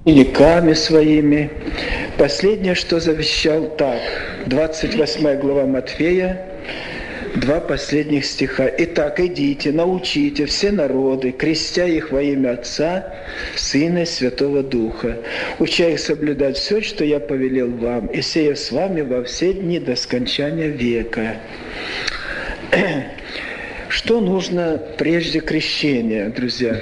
учениками своими. Последнее, что завещал, так, 28 глава Матфея, 2 последних стиха. «Итак, идите, научите все народы, крестя их во имя Отца, Сына и Святого Духа, уча их соблюдать все, что я повелел вам, и сея с вами во все дни до скончания века». Что нужно прежде крещения, друзья?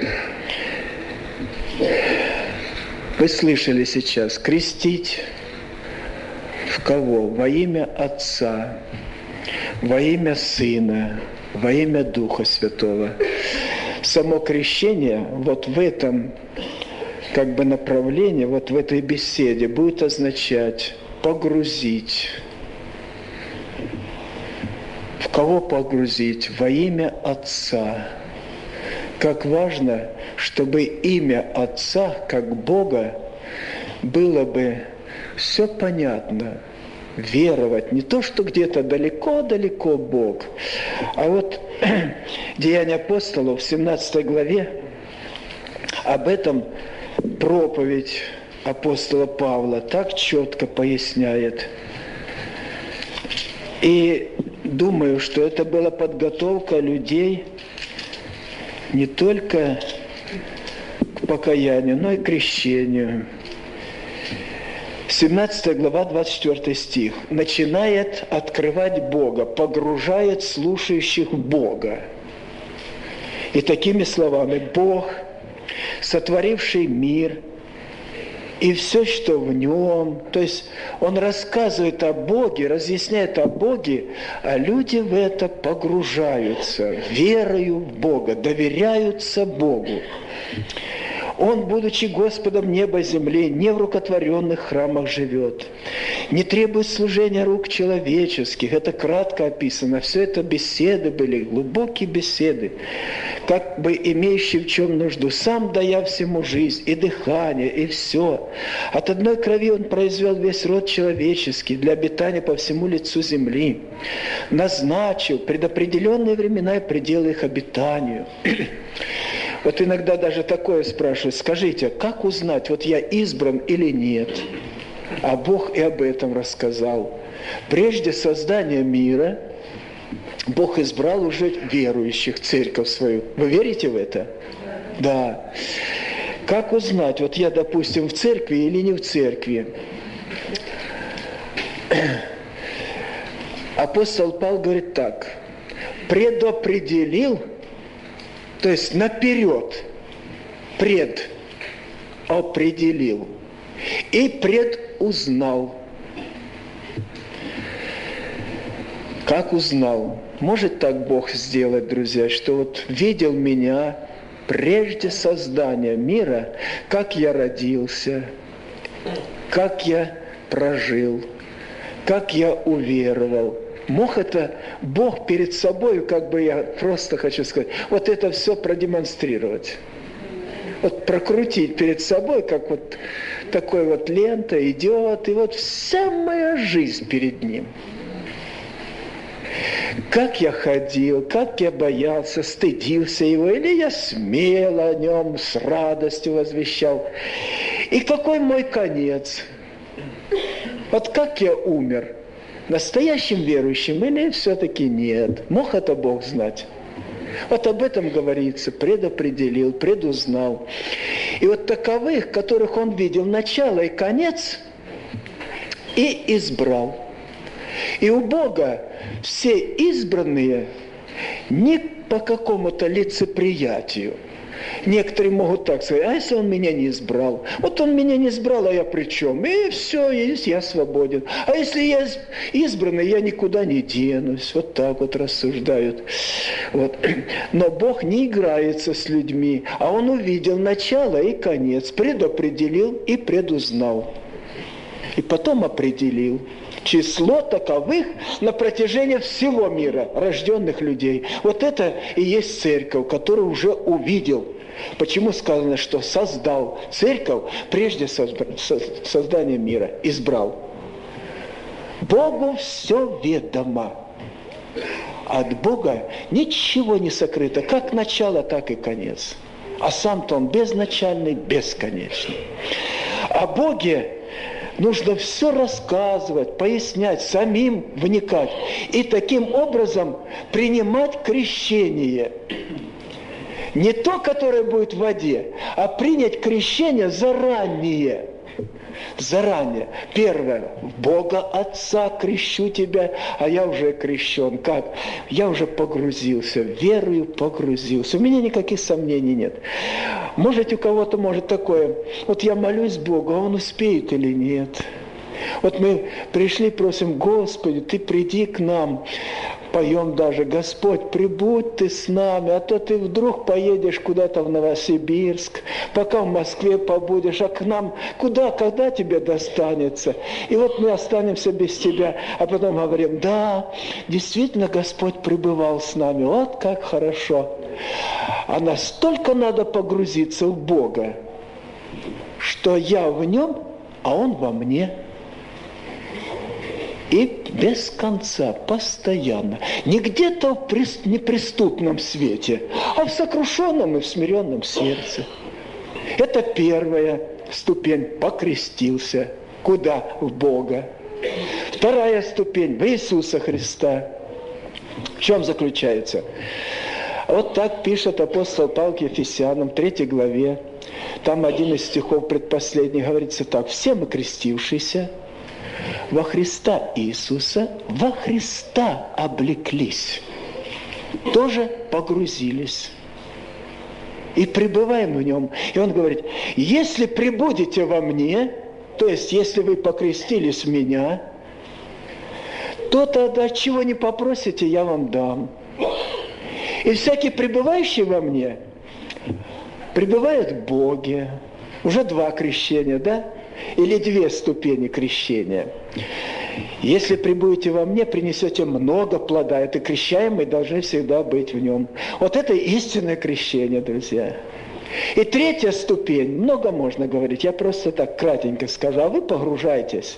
Вы слышали сейчас, крестить в кого? Во имя Отца, во имя Сына, во имя Духа Святого. Само крещение вот в этом как бы направлении, вот в этой беседе будет означать погрузить. В кого погрузить? Во имя Отца. Как важно, чтобы имя Отца, как Бога, было бы все понятно. Веровать. Не то, что где-то далеко-далеко Бог. А вот Деяния апостолов в 17 главе об этом проповедь апостола Павла так четко поясняет. И думаю, что это была подготовка людей не только к покаянию, но и к крещению. 17 глава, 24 стих. Начинает открывать Бога, погружает слушающих в Бога. И такими словами: Бог, сотворивший мир, и все, что в нем. То есть он рассказывает о Боге, разъясняет о Боге, а люди в это погружаются, верою в Бога, доверяются Богу. Он, будучи Господом неба и земли, не в рукотворенных храмах живет, не требует служения рук человеческих. Это кратко описано. Все это беседы были, глубокие беседы, как бы имеющие в чем нужду. Сам дая всему жизнь и дыхание, и все. От одной крови он произвел весь род человеческий для обитания по всему лицу земли. Назначил предопределенные времена и пределы их обитанию. Вот иногда даже такое спрашивают: скажите, как узнать, вот я избран или нет? А Бог и об этом рассказал. Прежде создания мира Бог избрал уже верующих, церковь свою. Вы верите в это? Да. Как узнать, вот я, допустим, в церкви или не в церкви? Апостол Павел говорит так: предопределил, то есть наперед, предопределил и предузнал. Как узнал? Может так Бог сделать, друзья, что вот видел меня прежде создания мира, как я родился, как я прожил, как я уверовал. Мог это Бог перед собой, как бы я просто хочу сказать, вот это все продемонстрировать. Вот прокрутить перед собой, как вот такой вот лента идет, и вот вся моя жизнь перед ним. Как я ходил, как я боялся, стыдился его, или я смело о нем с радостью возвещал. И какой мой конец? Вот как я умер? Настоящим верующим или все-таки нет? Мог это Бог знать? Вот об этом говорится: предопределил, предузнал. И вот таковых, которых он видел начало и конец, и избрал. И у Бога все избранные не по какому-то лицеприятию. Некоторые могут так сказать: а если он меня не избрал? Вот он меня не избрал, а я при чем? И все, я свободен. А если я избранный, я никуда не денусь. Вот так вот рассуждают. Вот. Но Бог не играется с людьми, а Он увидел начало и конец, предопределил и предузнал. И потом определил число таковых на протяжении всего мира, рожденных людей. Вот это и есть церковь, которую уже увидел. Почему сказано, что создал церковь прежде создания мира, избрал? Богу все ведомо. От Бога ничего не сокрыто, как начало, так и конец. А сам-то Он безначальный, бесконечный. О Боге нужно все рассказывать, пояснять, самим вникать. И таким образом принимать крещение. Не то, которое будет в воде, а принять крещение заранее. Заранее. Первое. Бога Отца крещу тебя, а я уже крещен. Как? Я уже погрузился, верою погрузился. У меня никаких сомнений нет. Может, у кого-то может такое. Вот я молюсь Богу, а он успеет или нет? Вот мы пришли, просим, Господи, Ты приди к нам. Поем даже, Господь, прибудь Ты с нами, а то Ты вдруг поедешь куда-то в Новосибирск, пока в Москве побудешь, а к нам куда, когда тебе достанется? И вот мы останемся без Тебя, а потом говорим, да, действительно Господь пребывал с нами, вот как хорошо. А настолько надо погрузиться в Бога, что я в Нем, а Он во мне. И без конца, постоянно. Не где-то в неприступном свете, а в сокрушенном и в смиренном сердце. Это первая ступень. Покрестился. Куда? В Бога. Вторая ступень. В Иисуса Христа. В чем заключается? Вот так пишет апостол Павел к Ефесянам, 3 главе. Там один из стихов предпоследний говорится так. «Все мы крестившиеся во Христа Иисуса, во Христа облеклись». Тоже погрузились. И пребываем в Нем. И Он говорит, если пребудете во мне, то есть если вы покрестились в Меня, то тогда чего не попросите, я вам дам. И всякий пребывающий во мне пребывает в Боге. Уже 2 крещения, да? Или 2 ступени крещения. Если пребудете во мне, принесете много плода. Это крещаемые должны всегда быть в нем. Вот это истинное крещение, друзья. И 3-я ступень, много можно говорить, я просто так кратенько скажу, а вы погружайтесь.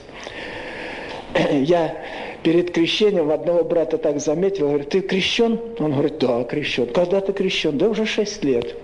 Я перед крещением одного брата так заметил, говорит, ты крещен? Он говорит, да, крещен. Когда ты крещен? Да уже 6 лет.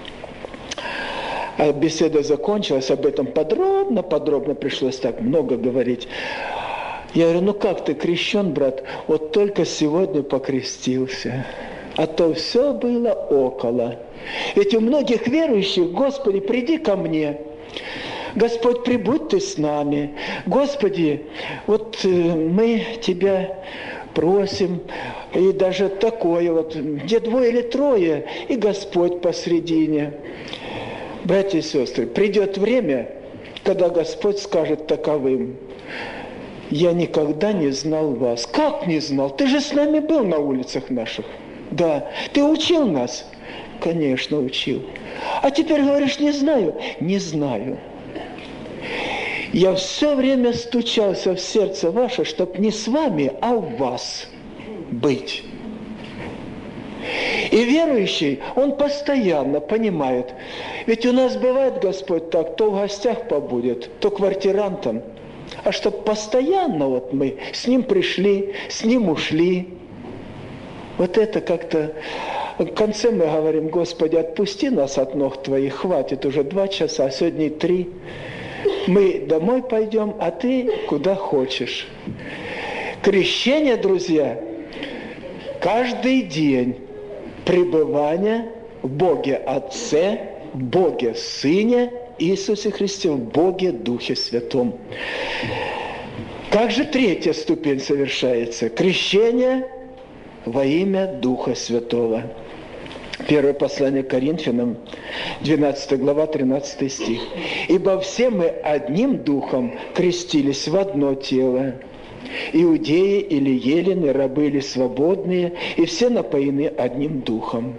А беседа закончилась, об этом подробно пришлось так много говорить. Я говорю, ну как ты крещен, брат? Вот только сегодня покрестился. А то все было около. Ведь у многих верующих, Господи, приди ко мне. Господь, прибудь Ты с нами. Господи, вот мы Тебя просим. И даже такое вот, где 2 или 3, и Господь посредине. Братья и сестры, придет время, когда Господь скажет таковым, я никогда не знал вас. Как не знал? Ты же с нами был на улицах наших. Да. Ты учил нас? Конечно, учил. А теперь говоришь, не знаю? Не знаю. Я все время стучался в сердце ваше, чтобы не с вами, а в вас быть. И верующий, он постоянно понимает. Ведь у нас бывает, Господь, так, то в гостях побудет, то квартирантом. А чтобы постоянно вот мы с Ним пришли, с Ним ушли. Вот это как-то... В конце мы говорим, Господи, отпусти нас от ног Твоих, хватит уже 2 часа, а сегодня 3. Мы домой пойдем, а Ты куда хочешь. Крещение, друзья, каждый день пребывания в Боге Отце, в Боге Сыне, Иисусе Христе, в Боге Духе Святом. Как же 3-я ступень совершается? Крещение во имя Духа Святого. Первое послание к Коринфянам, 12 глава, 13 стих. «Ибо все мы одним Духом крестились в одно тело, иудеи или елены, рабы или свободные, и все напоены одним Духом».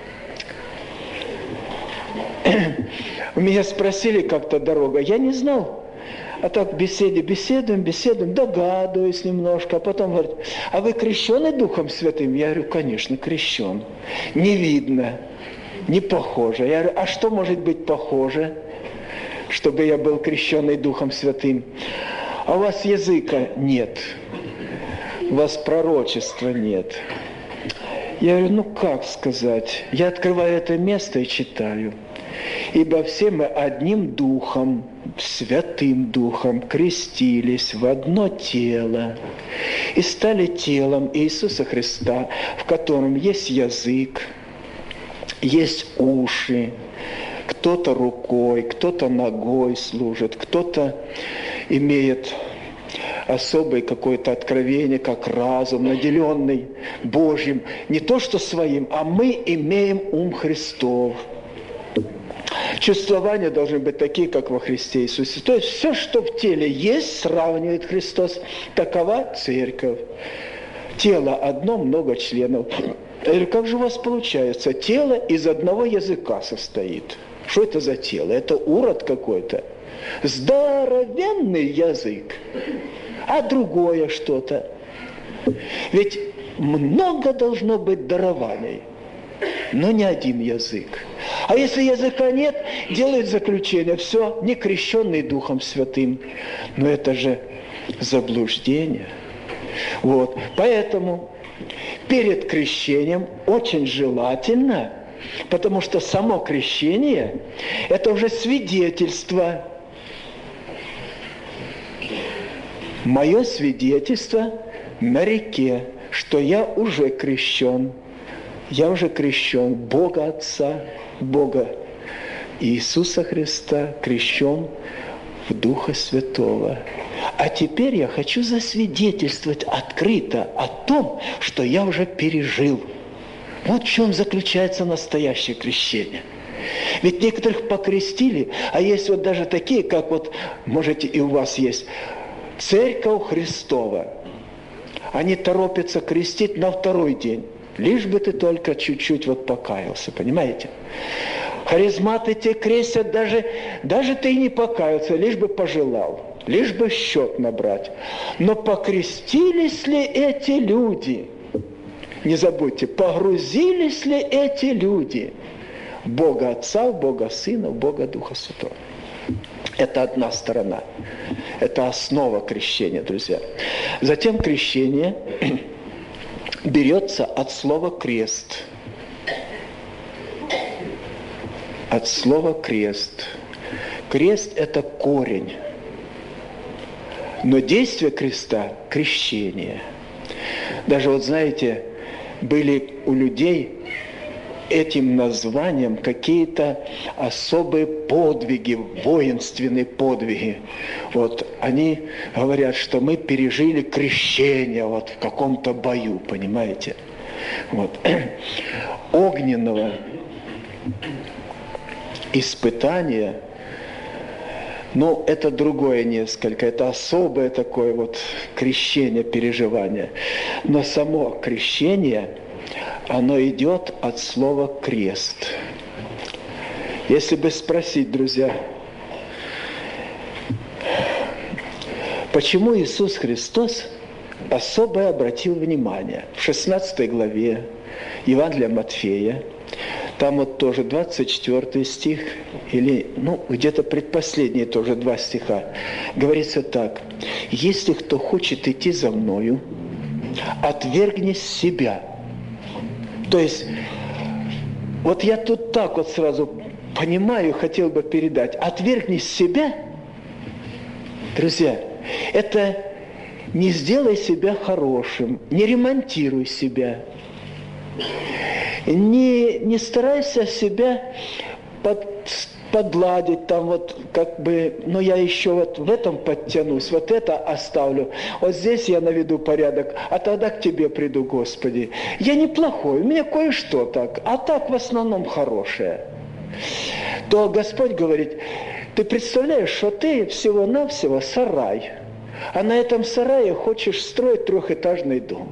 У меня спросили как-то дорога, я не знал. А так в беседе беседуем, догадываюсь немножко, а потом говорят, а вы крещены Духом Святым? Я говорю, конечно, крещен. Не видно, не похоже. Я говорю, а что может быть похоже, чтобы я был крещенный Духом Святым? А у вас языка нет, у вас пророчества нет. Я говорю, ну как сказать? Я открываю это место и читаю. «Ибо все мы одним Духом Святым Духом крестились в одно тело и стали телом Иисуса Христа, в котором есть язык, есть уши, кто-то рукой, кто-то ногой служит, кто-то имеет особое какое-то откровение, как разум, наделенный Божьим, не то что своим, а мы имеем ум Христов. Чувствования должны быть такие, как во Христе Иисусе. То есть все, что в теле есть, сравнивает Христос. Такова церковь. Тело одно, много членов. Я говорю, как же у вас получается? Тело из одного языка состоит. Что это за тело? Это урод какой-то. Здоровенный язык. А другое что-то. Ведь много должно быть дарований, но не один язык. А если языка нет, делают заключение. Все, не крещенный Духом Святым. Но это же заблуждение. Вот. Поэтому перед крещением очень желательно, потому что само крещение – это уже свидетельство. Мое свидетельство на реке, что я уже крещен. Я уже крещен Бога Отца, Бога Иисуса Христа, крещен в Духа Святого. А теперь я хочу засвидетельствовать открыто о том, что я уже пережил. Вот в чем заключается настоящее крещение. Ведь некоторых покрестили, а есть вот даже такие, как вот, можете и у вас есть, Церковь Христова. Они торопятся крестить на второй день. Лишь бы ты только чуть-чуть вот покаялся, понимаете? Харизматы те крестят, даже ты и не покаялся, лишь бы пожелал, лишь бы счет набрать. Но покрестились ли эти люди? Не забудьте, погрузились ли эти люди в Бога Отца, в Бога Сына, в Бога Духа Святого? Это одна сторона. Это основа крещения, друзья. Затем крещение берется от слова «крест». От слова «крест». Крест – это корень. Но действие креста – крещение. Даже вот знаете, были у людей этим названием какие-то особые подвиги, воинственные подвиги. Вот они говорят, что мы пережили крещение вот в каком-то бою, понимаете? Вот. Огненного испытания, но это другое несколько, это особое такое вот крещение, переживание. Но само крещение, оно идет от слова «крест». Если бы спросить, друзья, почему Иисус Христос особо обратил внимание? В 16 главе Евангелия Матфея, там вот тоже 24 стих, или, где-то предпоследние тоже 2 стиха, говорится так: «Если кто хочет идти за Мною, отвергни себя». То есть, вот я тут так вот сразу понимаю, хотел бы передать. Отвергни себя, друзья, это не сделай себя хорошим, не ремонтируй себя, не старайся себя подладить, там вот как бы, я еще вот в этом подтянусь, вот это оставлю, вот здесь я наведу порядок, а тогда к Тебе приду, Господи. Я неплохой, у меня кое-что так, а так в основном хорошее. То Господь говорит: ты представляешь, что ты всего-навсего сарай, а на этом сарае хочешь строить 3-этажный дом.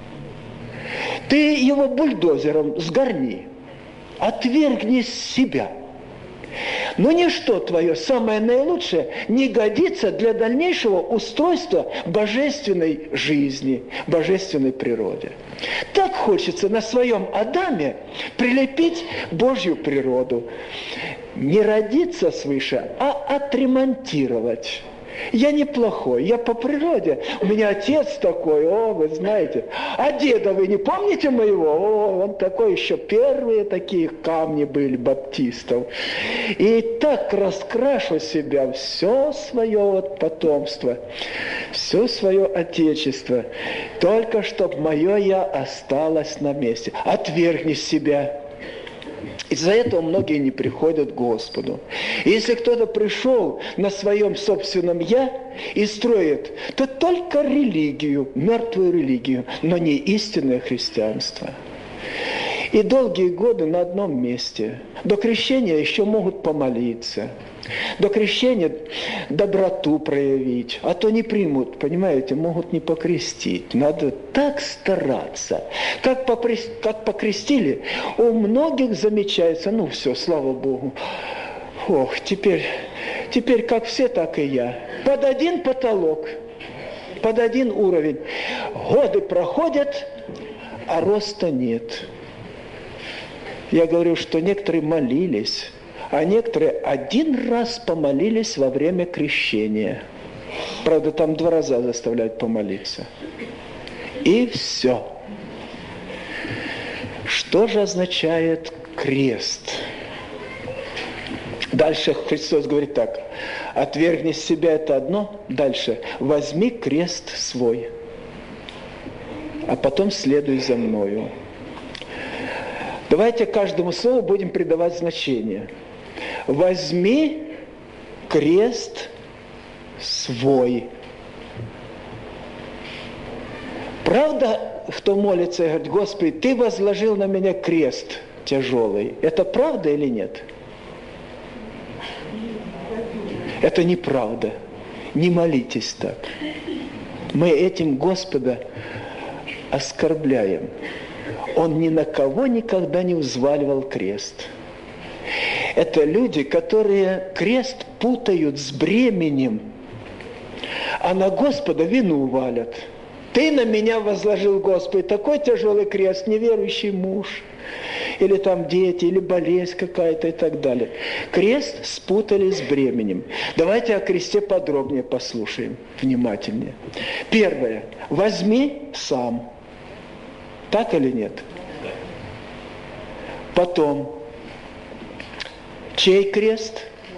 Ты его бульдозером сгорни, отвергни себя. Но ничто твое самое наилучшее не годится для дальнейшего устройства божественной жизни, божественной природе. Так хочется на своем Адаме прилепить Божью природу. Не родиться свыше, а отремонтировать. Я неплохой, я по природе. У меня отец такой, вы знаете. А деда вы не помните моего? Он такой, еще первые такие камни были баптистов. И так раскрашу себя, все свое потомство, все свое отечество, только чтобы мое я осталось на месте. Отвергни себя. Из-за этого многие не приходят к Господу. И если кто-то пришел на своем собственном «я» и строит, то только религию, мертвую религию, но не истинное христианство. И долгие годы на одном месте. До крещения еще могут помолиться. До крещения доброту проявить. А то не примут, понимаете, могут не покрестить. Надо так стараться. Как покрестили, у многих замечается, все, слава Богу. Теперь как все, так и я. Под один потолок, под один уровень. Годы проходят, а роста нет. Я говорю, что некоторые молились, а некоторые один раз помолились во время крещения. Правда, там 2 раза заставляют помолиться. И все. Что же означает крест? Дальше Христос говорит так. Отвергни себя, это одно. Дальше. Возьми крест свой, а потом следуй за мною. Давайте каждому слову будем придавать значение. Возьми крест свой. Правда, кто молится и говорит: Господи, Ты возложил на меня крест тяжелый. Это правда или нет? Это неправда. Не молитесь так. Мы этим Господа оскорбляем. Он ни на кого никогда не взваливал крест. Это люди, которые крест путают с бременем, а на Господа вину валят. Ты на меня возложил, Господи, такой тяжелый крест, неверующий муж, или там дети, или болезнь какая-то и так далее. Крест спутали с бременем. Давайте о кресте подробнее послушаем, внимательнее. Первое. Возьми сам. Так или нет? Потом, чей крест?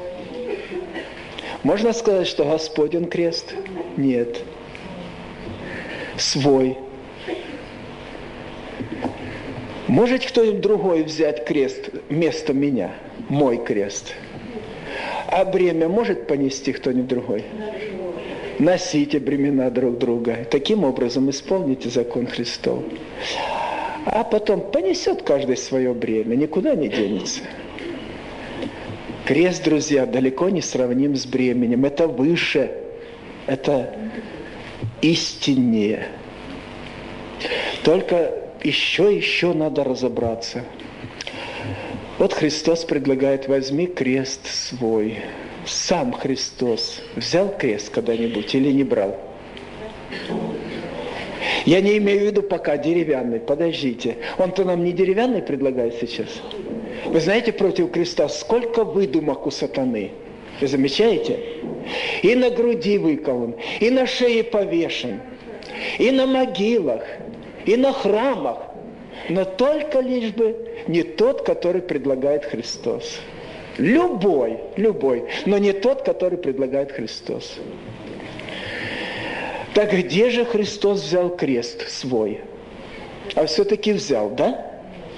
Можно сказать, что Господень крест? Нет. Свой. Может кто-нибудь другой взять крест вместо меня? Мой крест. А бремя может понести кто-нибудь другой? Носите бремена друг друга. Таким образом исполните закон Христов. А потом понесет каждый свое бремя, никуда не денется. Крест, друзья, далеко не сравним с бременем. Это выше, это истиннее. Только еще надо разобраться. Вот Христос предлагает: возьми крест свой. Сам Христос взял крест когда-нибудь или не брал? Я не имею в виду пока деревянный, подождите. Он-то нам не деревянный предлагает сейчас. Вы знаете, против креста сколько выдумок у сатаны? Вы замечаете? И на груди выкован, и на шее повешен, и на могилах, и на храмах. Но только лишь бы не тот, который предлагает Христос. Любой, но не тот, который предлагает Христос. Так где же Христос взял крест свой? А все-таки взял, да?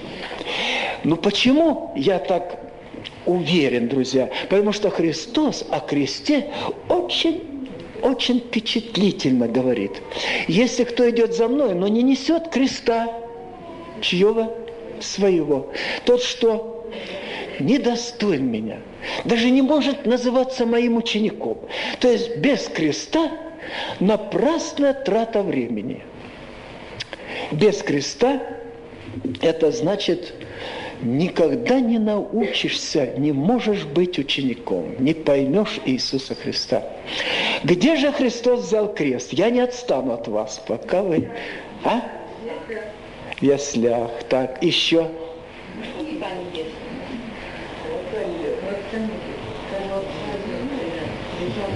Почему я так уверен, друзья? Потому что Христос о кресте очень впечатлительно говорит. Если кто идет за мной, но не несет креста, чьего? Своего. Тот, что недостоин меня, даже не может называться моим учеником. То есть без креста напрасная трата времени. Без креста это значит, никогда не научишься, не можешь быть учеником, не поймешь Иисуса Христа. Где же Христос взял крест? Я не отстану от вас, пока вы... В яслях. Так, еще.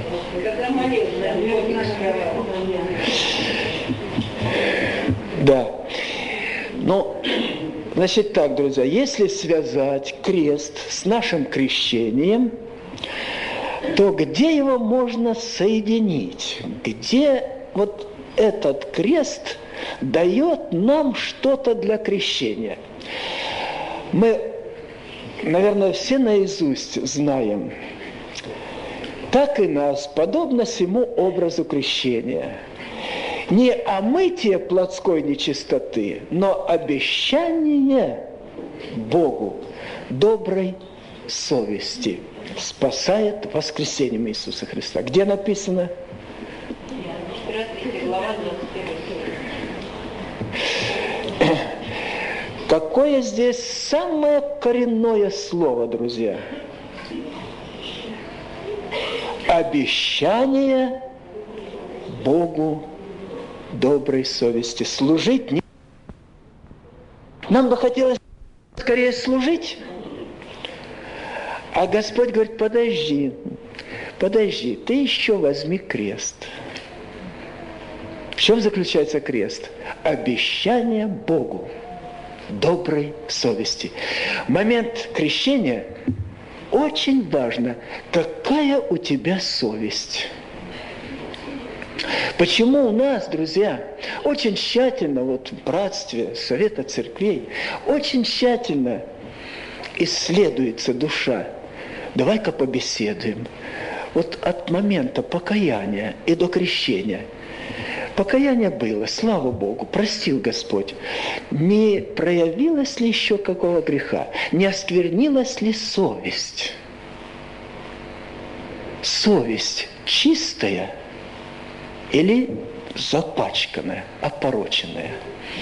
Да. Ну, значит так, друзья, если связать крест с нашим крещением, то где его можно соединить? Где вот этот крест дает нам что-то для крещения? Мы, наверное, все наизусть знаем. Так и нас, подобно всему образу крещения. Не омытие плотской нечистоты, но обещание Богу доброй совести спасает воскресением Иисуса Христа. Где написано? Какое здесь самое коренное слово, друзья? Обещание Богу доброй совести. Служить не... Нам бы хотелось скорее служить. А Господь говорит, подожди, ты еще возьми крест. В чем заключается крест? Обещание Богу доброй совести. В момент крещения очень важно, какая у тебя совесть. Почему у нас, друзья, очень тщательно, вот в братстве Совета Церквей, очень тщательно исследуется душа. Давай-ка побеседуем. Вот от момента покаяния и до крещения. Покаяние было, слава Богу, простил Господь. Не проявилось ли еще какого греха? Не осквернилась ли совесть? Совесть чистая или запачканная, опороченная?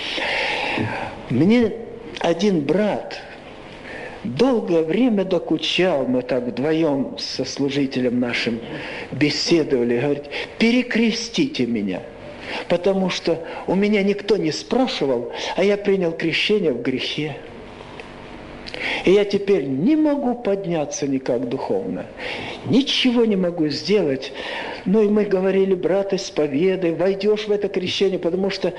Мне один брат долгое время докучал, мы так вдвоем со служителем нашим беседовали, говорит, перекрестите меня, потому что у меня никто не спрашивал, а я принял крещение в грехе. И я теперь не могу подняться никак духовно, ничего не могу сделать. Ну и мы говорили, брат, исповедай, войдешь в это крещение, потому что,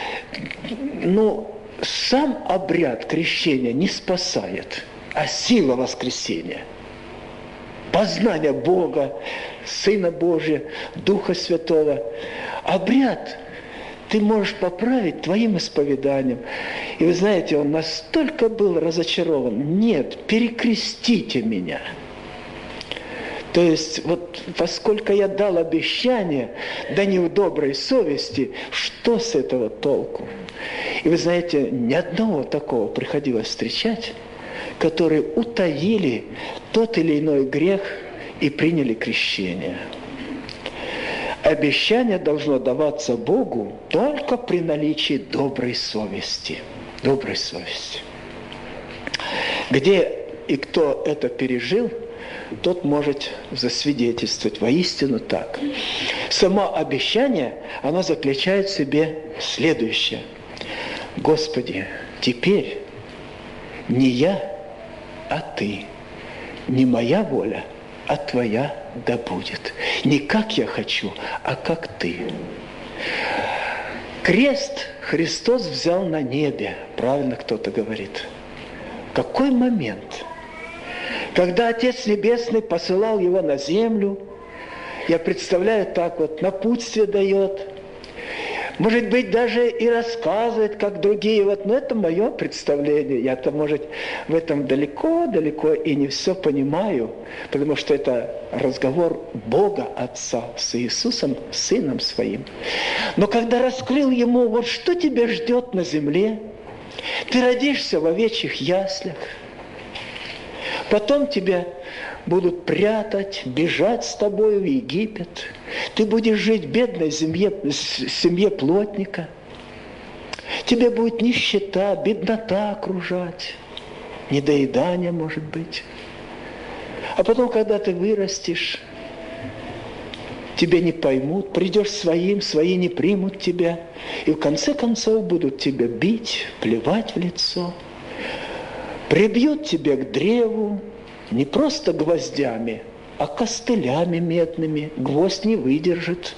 сам обряд крещения не спасает, а сила воскресения. Познание Бога, Сына Божия, Духа Святого. Обряд ты можешь поправить твоим исповеданием. И вы знаете, он настолько был разочарован. Нет, перекрестите меня. То есть, вот поскольку я дал обещание, да не в доброй совести, что с этого толку? И вы знаете, ни одного такого приходилось встречать, которые утаили тот или иной грех и приняли крещение. Обещание должно даваться Богу только при наличии доброй совести. Доброй совести. Где и кто это пережил, тот может засвидетельствовать. Воистину так. Само обещание, оно заключает в себе следующее. Господи, теперь не я, а Ты. Не моя воля, а Твоя да будет. Не как я хочу, а как Ты. Крест Христос взял на небе. Правильно кто-то говорит. В какой момент? Когда Отец Небесный посылал его на землю, я представляю так вот, напутствие дает, может быть, даже и рассказывает, как другие. Но это мое представление. Я-то, может, в этом далеко и не все понимаю, потому что это разговор Бога Отца с Иисусом, Сыном Своим. Но когда раскрыл Ему, вот что тебя ждет на земле, ты родишься в овечьих яслях, потом тебя будут прятать, бежать с тобой в Египет. Ты будешь жить в бедной семье плотника. Тебе будет нищета, беднота окружать. Недоедание, может быть. А потом, когда ты вырастешь, тебя не поймут, придешь своим, свои не примут тебя. И в конце концов будут тебя бить, плевать в лицо. Прибьют тебя к древу, не просто гвоздями, а костылями медными. Гвоздь не выдержит,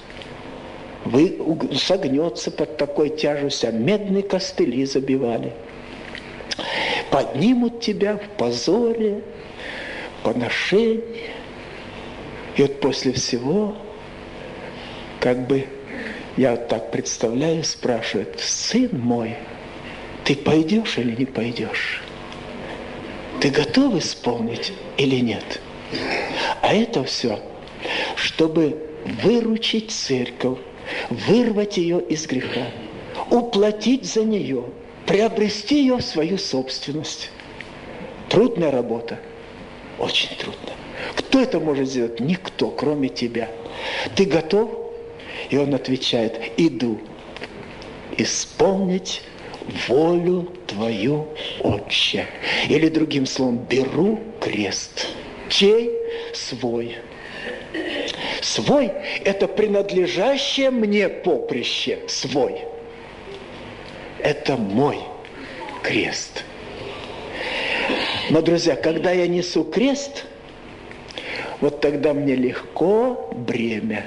согнется под такой тяжестью. А медные костыли забивали. Поднимут тебя в позоре, поношении. И вот после всего, как бы, я вот так представляю, спрашивает: сын мой, ты пойдешь или не пойдешь? Ты готов исполнить или нет? А это все, чтобы выручить церковь, вырвать ее из греха, уплатить за нее, приобрести ее в свою собственность. Трудная работа, очень трудно. Кто это может сделать? Никто, кроме тебя. Ты готов? И он отвечает: иду исполнить волю твою, Отче. Или другим словом, беру крест. Чей? Свой. Свой – это принадлежащее мне поприще. Свой. Это мой крест. Но, друзья, когда я несу крест, вот тогда мне легко бремя.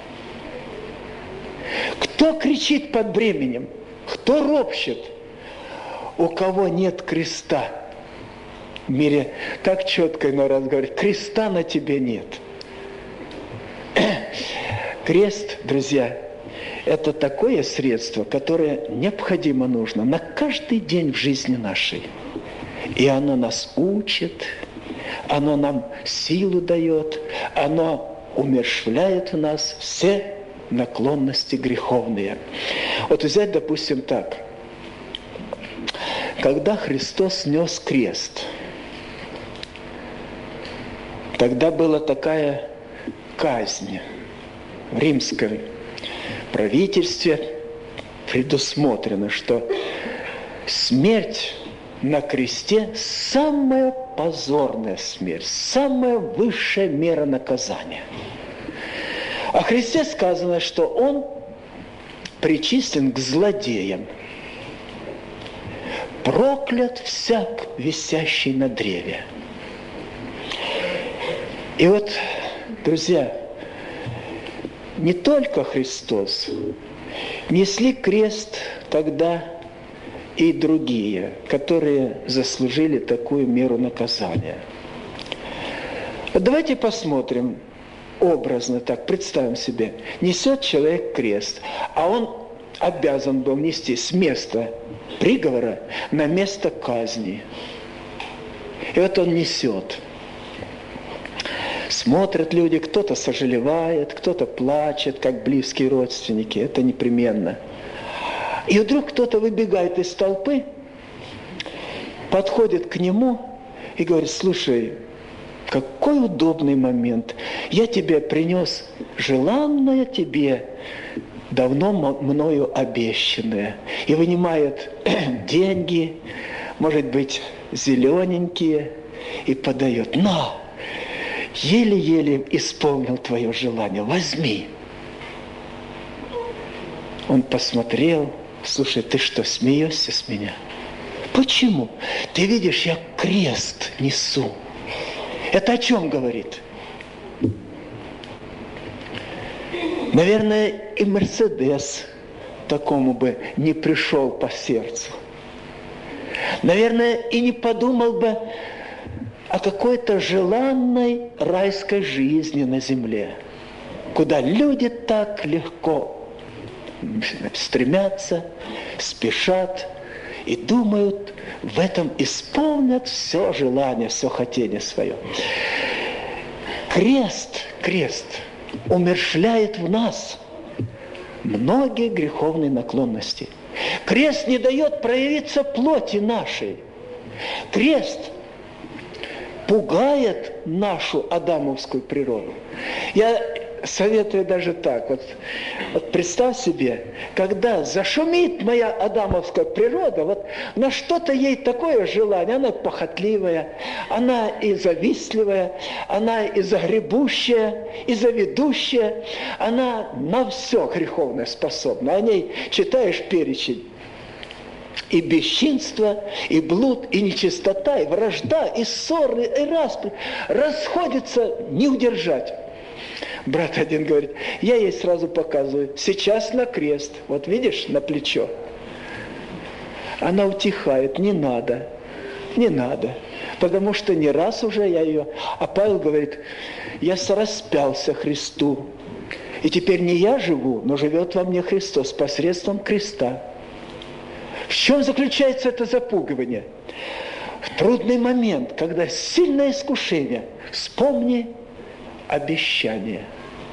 Кто кричит под бременем? Кто ропщет? У кого нет креста? В мире так четко иной раз говорит: креста на тебе нет. Крест, друзья, это такое средство, которое необходимо нужно на каждый день в жизни нашей. И оно нас учит, оно нам силу дает, оно умерщвляет в нас все наклонности греховные. Вот взять, допустим, так. Когда Христос нес крест, тогда была такая казнь. В римском правительстве предусмотрено, что смерть на кресте – самая позорная смерть, самая высшая мера наказания. О Христе сказано, что Он причислен к злодеям. Проклят всяк, висящий на древе. И вот, друзья, не только Христос, несли крест тогда и другие, которые заслужили такую меру наказания. Вот давайте посмотрим образно так, представим себе. Несет человек крест, а он обязан был нести с места приговора на место казни. И вот он несет. Смотрят люди, кто-то сожалевает, кто-то плачет, как близкие родственники, это непременно. И вдруг кто-то выбегает из толпы, подходит к нему и говорит: слушай, какой удобный момент. Я тебе принес желанное тебе, давно мною обещанное. И вынимает деньги, может быть, зелененькие, и подает. На! Еле-еле исполнил твое желание. Возьми. Он посмотрел. Слушай, ты что, смеешься с меня? Почему? Ты видишь, я крест несу. Это о чем говорит? Наверное, и Мерседес такому бы не пришел по сердцу. Наверное, и не подумал бы о какой-то желанной райской жизни на земле, куда люди так легко стремятся, спешат и думают, в этом исполнят все желание, все хотение свое. Крест умерщвляет в нас многие греховные наклонности. Крест не дает проявиться плоти нашей. Крест пугает нашу адамовскую природу. Я советую даже так. Вот представь себе, когда зашумит моя адамовская природа, вот на что-то ей такое желание, она похотливая, она и завистливая, она и загребущая, и заведущая, она на все греховное способна. О ней читаешь перечень. И бесчинство, и блуд, и нечистота, и вражда, и ссоры, и распри. Расходятся, не удержать. Брат один говорит, я ей сразу показываю, сейчас на крест, вот видишь, на плечо. Она утихает, не надо, не надо. Потому что не раз уже я ее... А Павел говорит, я сораспялся Христу. И теперь не я живу, но живет во мне Христос посредством креста. В чем заключается это запугивание? В трудный момент, когда сильное искушение, вспомни обещание.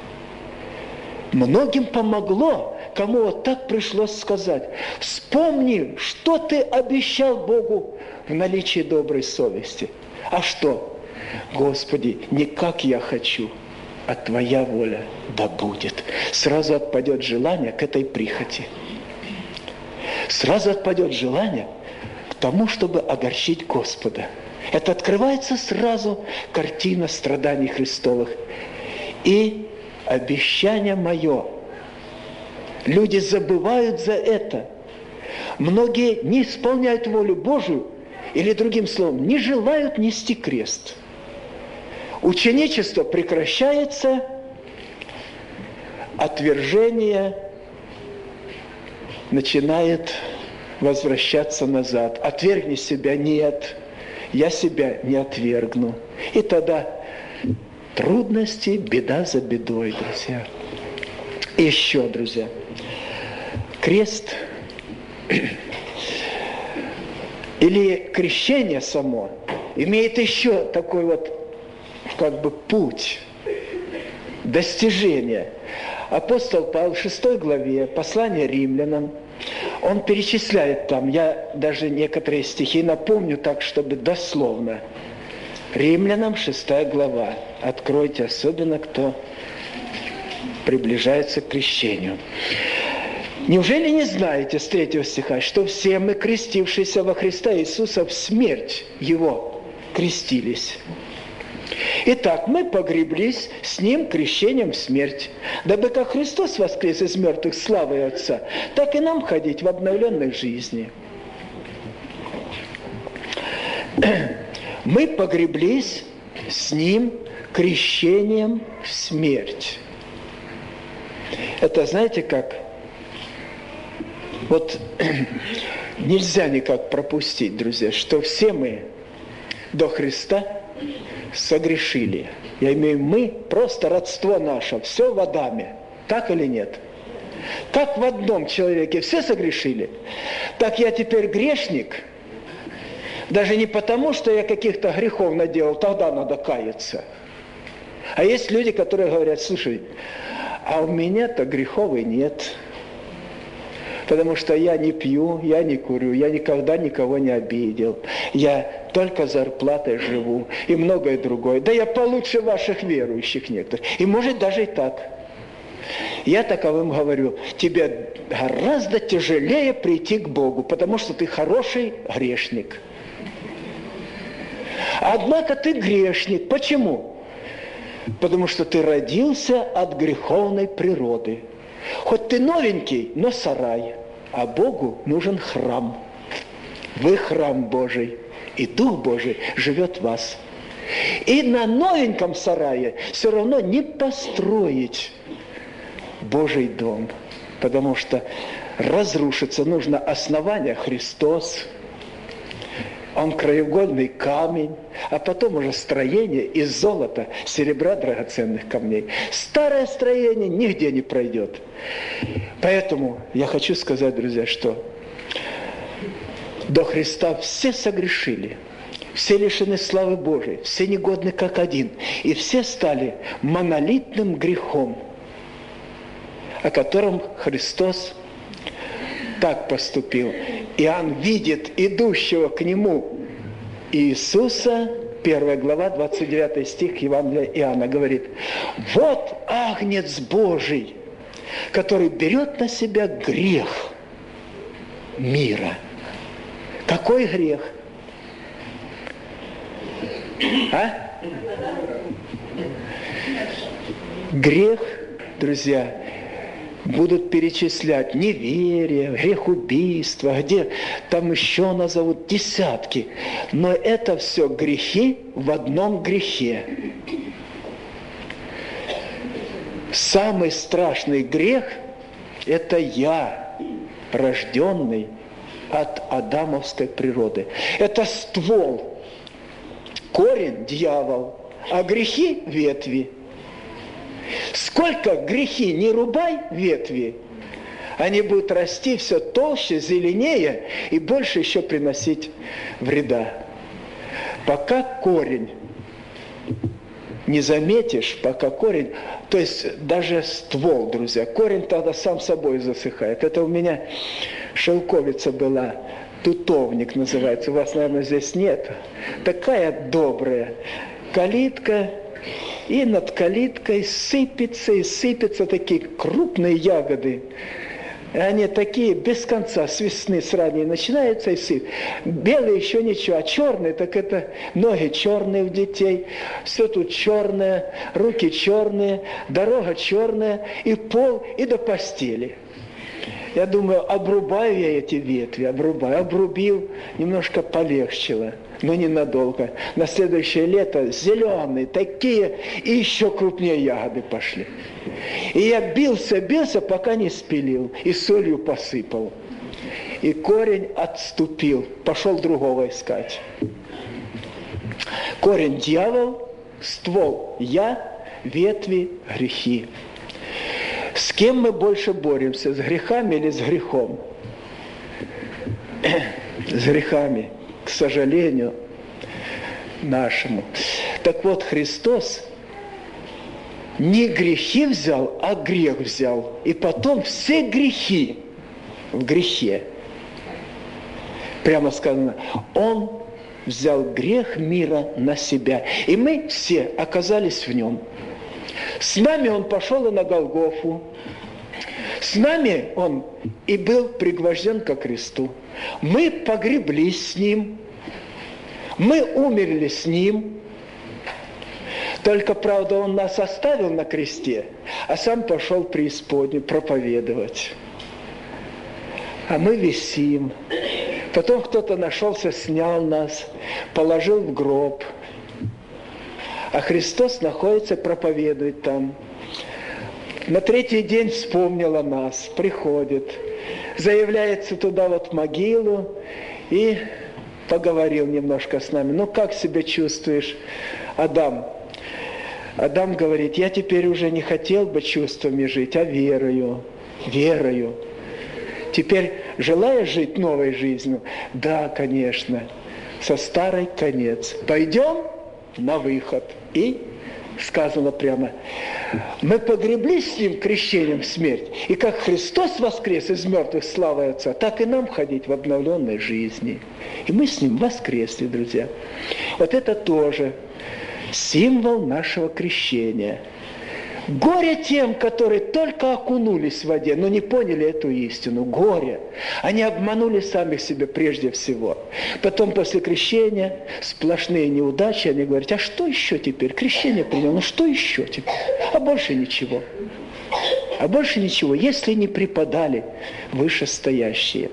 Многим помогло, кому вот так пришлось сказать. Вспомни, что ты обещал Богу в наличии доброй совести. А что? Господи, не как я хочу, а Твоя воля да будет. Сразу отпадет желание к этой прихоти. Сразу отпадет желание к тому, чтобы огорчить Господа. Это открывается сразу картина страданий Христовых. И обещание мое. Люди забывают за это. Многие не исполняют волю Божию, или другим словом, не желают нести крест. Ученичество прекращается, отвержение начинает возвращаться назад. Отвергни себя, нет, я себя не отвергну. И тогда трудности, беда за бедой, друзья. И еще, друзья, крест или крещение само имеет еще такой вот как бы путь, достижение. Апостол Павел в 6 главе послания римлянам, он перечисляет там, я даже некоторые стихи напомню так, чтобы дословно. Римлянам 6 глава. Откройте, особенно кто приближается к крещению. Неужели не знаете, с 3 стиха, что все мы, крестившиеся во Христа Иисуса, в смерть Его крестились? Итак, мы погреблись с Ним крещением в смерть, дабы как Христос воскрес из мертвых славой Отца, так и нам ходить в обновленной жизни. Мы погреблись с Ним крещением в смерть. Это знаете как? Вот нельзя никак пропустить, друзья, что все мы до Христа согрешили. Я имею в виду, мы, просто родство наше, все в Адаме. Так или нет? Как в одном человеке все согрешили, так я теперь грешник. Даже не потому, что я каких-то грехов наделал, тогда надо каяться. А есть люди, которые говорят, слушай, а у меня-то грехов и нет. Потому что я не пью, я не курю, я никогда никого не обидел. Я только зарплатой живу и многое другое. Да я получше ваших верующих некоторых. И может даже и так. Я таковым говорю, тебе гораздо тяжелее прийти к Богу, потому что ты хороший грешник. Однако ты грешник. Почему? Потому что ты родился от греховной природы. Хоть ты новенький, но сарай, а Богу нужен храм. Вы храм Божий, и Дух Божий живет в вас. И на новеньком сарае все равно не построить Божий дом, потому что разрушиться нужно основание Христос. Он краеугольный камень, а потом уже строение из золота, серебра, драгоценных камней. Старое строение нигде не пройдет. Поэтому я хочу сказать, друзья, что до Христа все согрешили, все лишены славы Божией, все негодны как один, и все стали монолитным грехом, о котором Христос так поступил. Иоанн видит идущего к нему Иисуса, 1 глава, 29 стих Евангелия Иоанна говорит, вот Агнец Божий, который берет на себя грех мира. Какой грех? А? Грех, друзья, будут перечислять неверие, грех убийства, где там еще назовут десятки. Но это все грехи в одном грехе. Самый страшный грех – это я, рожденный от адамовской природы. Это ствол, корень – дьявол, а грехи – ветви. Сколько грехи не рубай ветви, они будут расти все толще, зеленее и больше еще приносить вреда. Пока корень не заметишь, пока корень, то есть даже ствол, друзья, корень тогда сам собой засыхает. Это у меня шелковица была, тутовник называется, у вас, наверное, здесь нет. Такая добрая калитка, и над калиткой сыпется и сыпятся такие крупные ягоды. Они такие без конца, с весны, с ранней начинаются и сыпь. Белые еще ничего, а черные, так это ноги черные у детей, все тут черное, руки черные, дорога черная, и пол, и до постели. Я думаю, обрубаю я эти ветви, обрубил, немножко полегчало, но ненадолго. На следующее лето зеленые такие, и еще крупнее ягоды пошли. И я бился, пока не спилил, и солью посыпал. И корень отступил, пошел другого искать. Корень дьявол, ствол я, ветви грехи. С кем мы больше боремся, с грехами или с грехом? С грехами, к сожалению, нашему. Так вот, Христос не грехи взял, а грех взял. И потом все грехи в грехе. Прямо сказано, Он взял грех мира на себя. И мы все оказались в Нем. С нами Он пошел и на Голгофу. С нами Он и был пригвожден ко кресту. Мы погреблись с Ним. Мы умерли с Ним. Только, правда, Он нас оставил на кресте, а сам пошел в преисподнюю проповедовать. А мы висим. Потом кто-то нашелся, снял нас, положил в гроб. А Христос находится, проповедует там. На третий день вспомнил о нас, приходит, заявляется туда вот в могилу и поговорил немножко с нами. Ну, как себя чувствуешь, Адам? Адам говорит, я теперь уже не хотел бы чувствами жить, а верою. Теперь желаешь жить новой жизнью? Да, конечно. Со старой конец. Пойдем на выход. И сказано прямо, мы погреблись с Ним крещением в смерть, и как Христос воскрес из мертвых славой Отца, так и нам ходить в обновленной жизни. И мы с Ним воскресли, друзья. Вот это тоже символ нашего крещения. Горе тем, которые только окунулись в воде, но не поняли эту истину. Горе. Они обманули самих себя прежде всего. Потом после крещения сплошные неудачи. Они говорят, а что еще теперь? Крещение принял, ну что еще теперь? А больше ничего. Если не преподали вышестоящие.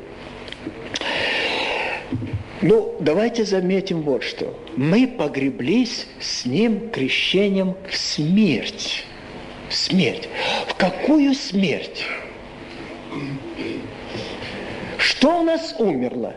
Ну, давайте заметим вот что. Мы погреблись с Ним крещением в смерть. В смерть. В какую смерть? Что у нас умерло?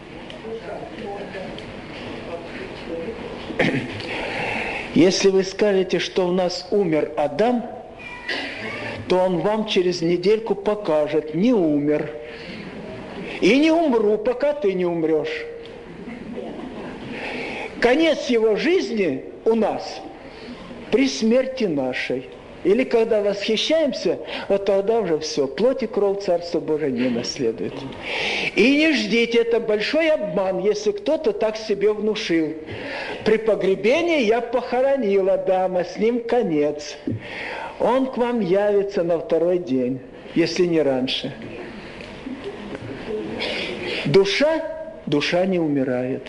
Если вы скажете, что у нас умер Адам, то он вам через недельку покажет, не умер. И не умру, пока ты не умрешь. Конец его жизни у нас при смерти нашей. Или когда восхищаемся, вот тогда уже все, плоть и кровь Царства Божия не наследует. И не ждите, это большой обман, если кто-то так себе внушил. При погребении я похоронил Адама, с ним конец. Он к вам явится на второй день, если не раньше. Душа не умирает.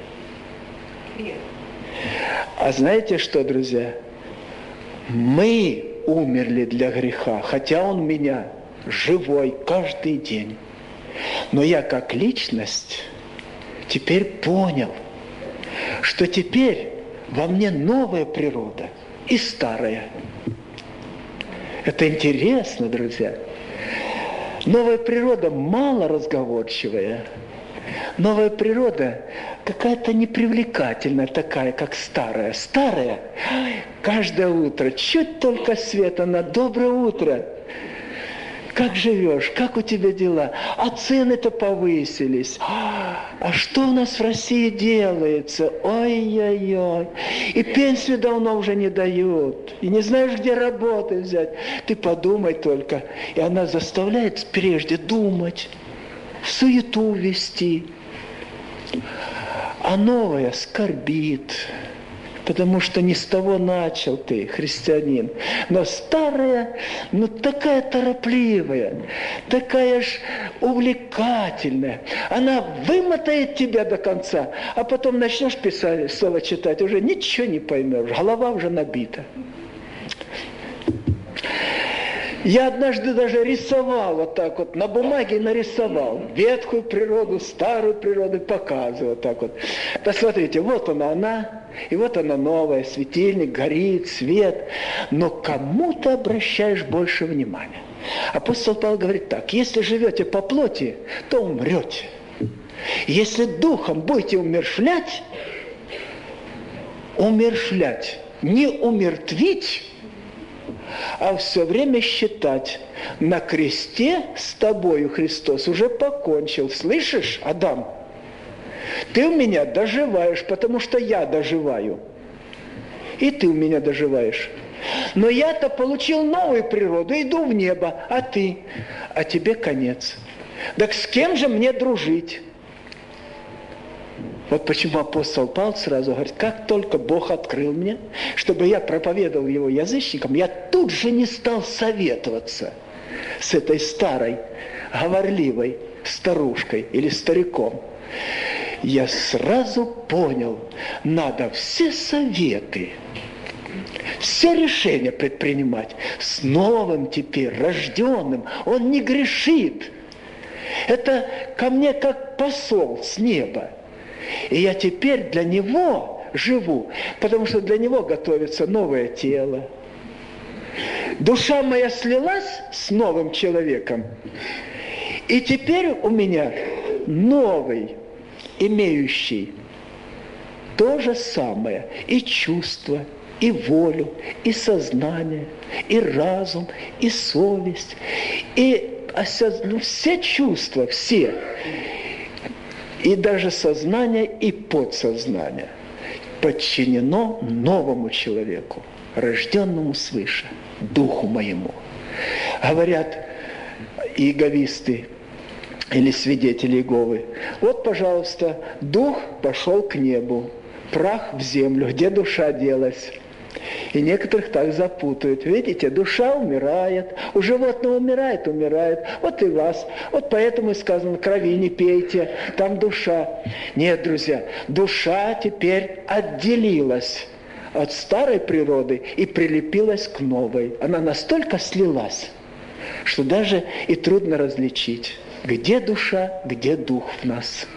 А знаете что, друзья? Мы умерли для греха, хотя он меня живой каждый день. Но я как личность теперь понял, что теперь во мне новая природа и старая. Это интересно, друзья. Новая природа мало разговорчивая. Новая природа какая-то непривлекательная, такая, как старая. Старая, каждое утро, чуть только света на доброе утро. Как живешь? Как у тебя дела? А цены-то повысились. А что у нас в России делается? Ой-ой-ой. И пенсию давно уже не дают. И не знаешь, где работу взять. Ты подумай только. И она заставляет прежде думать, в суету ввести. А новое скорбит. Потому что не с того начал ты, христианин. Но старая, такая торопливая, такая ж увлекательная. Она вымотает тебя до конца, а потом начнешь писать, слово читать, уже ничего не поймешь, голова уже набита. Я однажды даже рисовал вот так вот, на бумаге нарисовал ветхую природу, старую природу, показывал так вот. Посмотрите, вот она, и вот она новая, светильник, горит, свет. Но кому ты обращаешь больше внимания? Апостол Павел говорит так: если живете по плоти, то умрете. Если духом будете умерщвлять, не умертвить, а все время считать: на кресте с тобою Христос уже покончил. Слышишь, Адам? Ты у меня доживаешь, потому что я доживаю. И ты у меня доживаешь. Но я-то получил новую природу, иду в небо, а ты? А тебе конец. Так с кем же мне дружить? Вот почему апостол Павел сразу говорит: как только Бог открыл мне, чтобы я проповедовал его язычникам, я тут же не стал советоваться с этой старой, говорливой старушкой или стариком. Я сразу понял, надо все советы, все решения предпринимать с новым теперь, рожденным. Он не грешит. Это ко мне как посол с неба. И я теперь для него живу, потому что для него готовится новое тело. Душа моя слилась с новым человеком, и теперь у меня новый, имеющий то же самое, и чувство, и волю, и сознание, и разум, и совесть, и все чувства, все. И даже сознание и подсознание подчинено новому человеку, рожденному свыше, духу моему. Говорят иеговисты или свидетели Иеговы: вот, пожалуйста, дух пошел к небу, прах в землю, где душа делась? И некоторых так запутают. Видите, душа умирает, у животного умирает. Вот и вас. Вот поэтому и сказано: крови не пейте, там душа. Нет, друзья, душа теперь отделилась от старой природы и прилепилась к новой. Она настолько слилась, что даже и трудно различить, где душа, где дух в нас.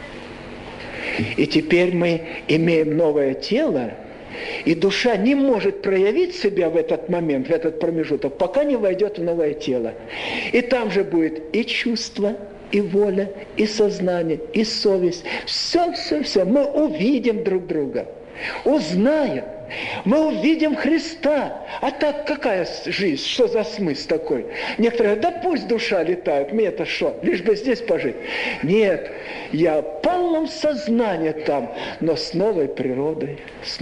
И теперь мы имеем новое тело, и душа не может проявить себя в этот момент, в этот промежуток, пока не войдет в новое тело. И там же будет и чувство, и воля, и сознание, и совесть. Все. Мы увидим друг друга, узнаем. Мы увидим Христа. А так какая жизнь? Что за смысл такой? Некоторые говорят: да пусть душа летает, мне-то что, лишь бы здесь пожить. Нет, я в полном сознании там, но с новой природой.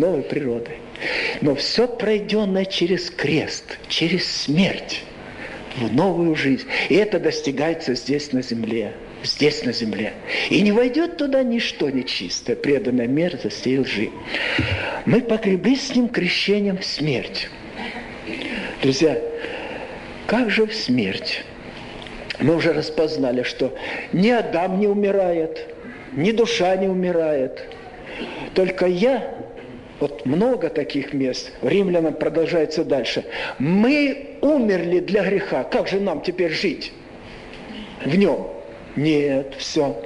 Но все пройденное через крест, через смерть, в новую жизнь. И это достигается здесь на земле. И не войдет туда ничто нечистое, преданное мерзости и лжи. Мы погребли с ним крещением в смерть. Друзья, как же в смерть? Мы уже распознали, что ни Адам не умирает, ни душа не умирает. Только я Вот много таких мест. В Римлянам продолжается дальше. Мы умерли для греха. Как же нам теперь жить в нем? Нет, все.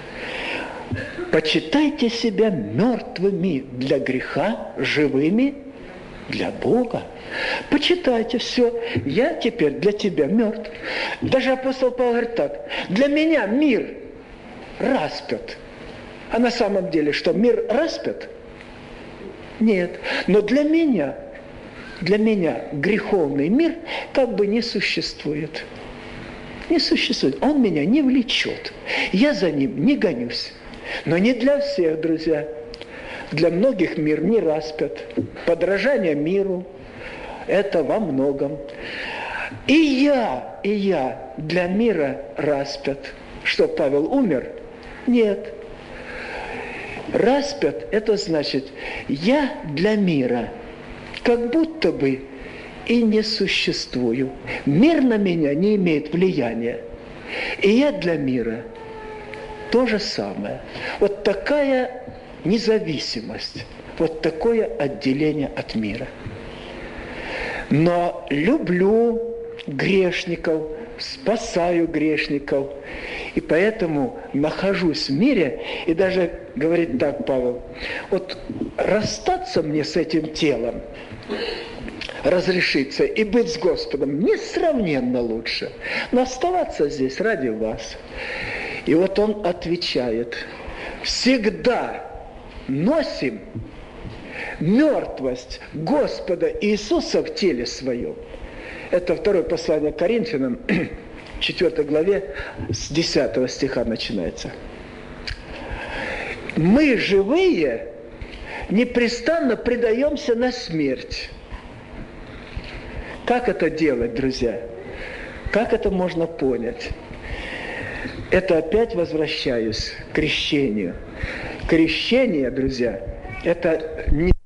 Почитайте себя мертвыми для греха, живыми для Бога. Почитайте все. Я теперь для тебя мертв. Даже апостол Павел говорит так. Для меня мир распят. А на самом деле, что мир распят? Нет. Но для меня греховный мир как бы не существует. Не существует. Он меня не влечет. Я за ним не гонюсь. Но не для всех, друзья. Для многих мир не распят. Подражание миру – это во многом. И я для мира распят. Что, Павел умер? Нет. Распят – это значит, я для мира как будто бы и не существую. Мир на меня не имеет влияния. И я для мира то же самое. Вот такая независимость, вот такое отделение от мира. Но люблю грешников, спасаю грешников, и поэтому нахожусь в мире, и даже говорит так Павел, вот расстаться мне с этим телом, разрешиться и быть с Господом несравненно лучше, но оставаться здесь ради вас. И вот он отвечает, всегда носим мертвость Господа Иисуса в теле своем. Это второе послание к Коринфянам, 4 главе, с 10 стиха начинается. Мы, живые, непрестанно предаемся на смерть. Как это делать, друзья? Как это можно понять? Это опять возвращаюсь к крещению. Крещение, друзья, это не